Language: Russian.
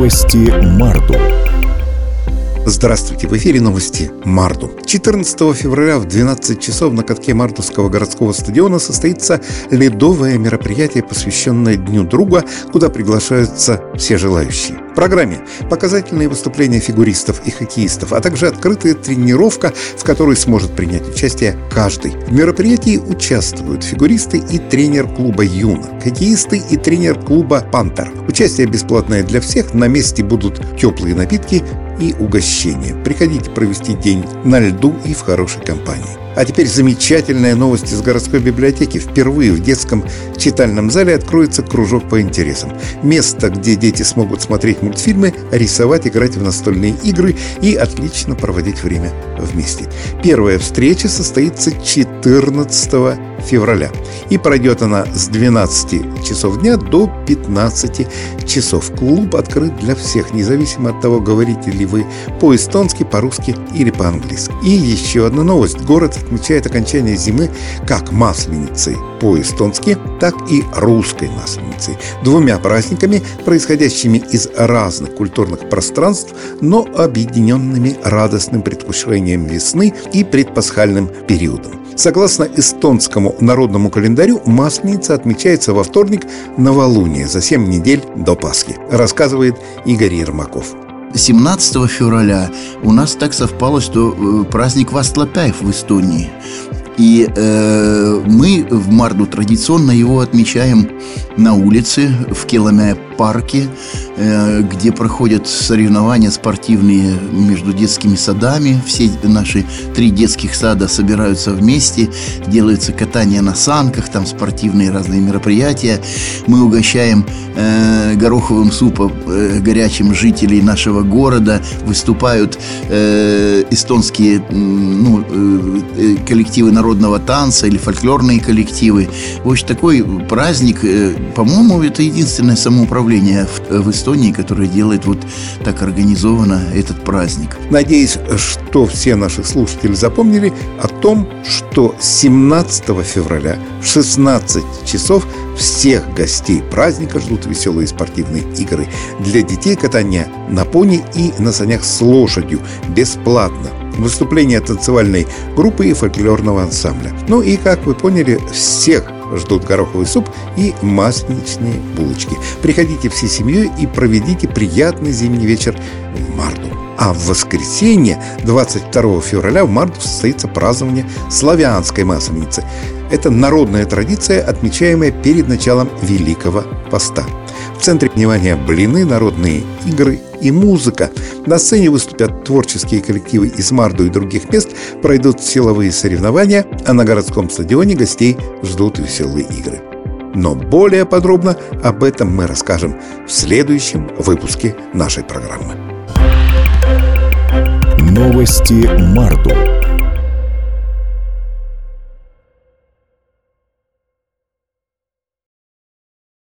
Новости Марду. Здравствуйте, в эфире новости Марду. 14 февраля в 12 часов на катке Мардовского городского стадиона состоится ледовое мероприятие, посвященное Дню друга, куда приглашаются все желающие. В программе показательные выступления фигуристов и хоккеистов, а также открытая тренировка, в которой сможет принять участие каждый. В мероприятии участвуют фигуристы и тренер клуба «Юна», хоккеисты и тренер клуба «Пантер». Участие бесплатное для всех, на месте будут теплые напитки и угощения. Приходите провести день на льду и в хорошей компании. А теперь замечательная новость из городской библиотеки. Впервые в детском читальном зале откроется кружок по интересам. Место, где дети смогут смотреть мультфильмы, рисовать, играть в настольные игры и отлично проводить время вместе. Первая встреча состоится 14 февраля. И пройдет она с 12 часов дня до 15 часов. Клуб открыт для всех, независимо от того, говорите ли вы по-эстонски, по-русски или по-английски. И еще одна новость. Город отмечает окончание зимы как Масленицей по-эстонски, так и русской Масленицей. Двумя праздниками, происходящими из разных культурных пространств, но объединенными радостным предвкушением весны и предпасхальным периодом. Согласно эстонскому народному календарю, Масленица отмечается во вторник новолуния за 7 недель до Пасхи, рассказывает Игорь Ермаков. 17 февраля у нас так совпало, что праздник Вастлапяев в Эстонии. И мы в Марду традиционно его отмечаем на улице, в Келэмэ-парке, где проходят соревнования спортивные между детскими садами. Все наши 3 детских сада собираются вместе, делается катание на санках, там спортивные разные мероприятия. Мы угощаем гороховым супом горячим жителей нашего города. Выступают эстонские коллективы народного танца или фольклорные коллективы. В общем, такой праздник, по-моему, это единственное самоуправление в Эстонии, которое делает вот так организованно этот праздник. Надеюсь, что все наши слушатели запомнили о том, что 17 февраля в 16 часов всех гостей праздника ждут веселые спортивные игры для детей, катание на пони и на санях с лошадью бесплатно, выступления танцевальной группы и фольклорного ансамбля. Ну и, как вы поняли, всех ждут гороховый суп и масленичные булочки. Приходите всей семьей и проведите приятный зимний вечер в Марду. А в воскресенье, 22 февраля, в Марду состоится празднование славянской Масленицы. Это народная традиция, отмечаемая перед началом Великого Поста. В центре внимания блины, народные игры и музыка. На сцене выступят творческие коллективы из Марду и других мест, пройдут силовые соревнования, а на городском стадионе гостей ждут веселые игры. Но более подробно об этом мы расскажем в следующем выпуске нашей программы. Новости Марду.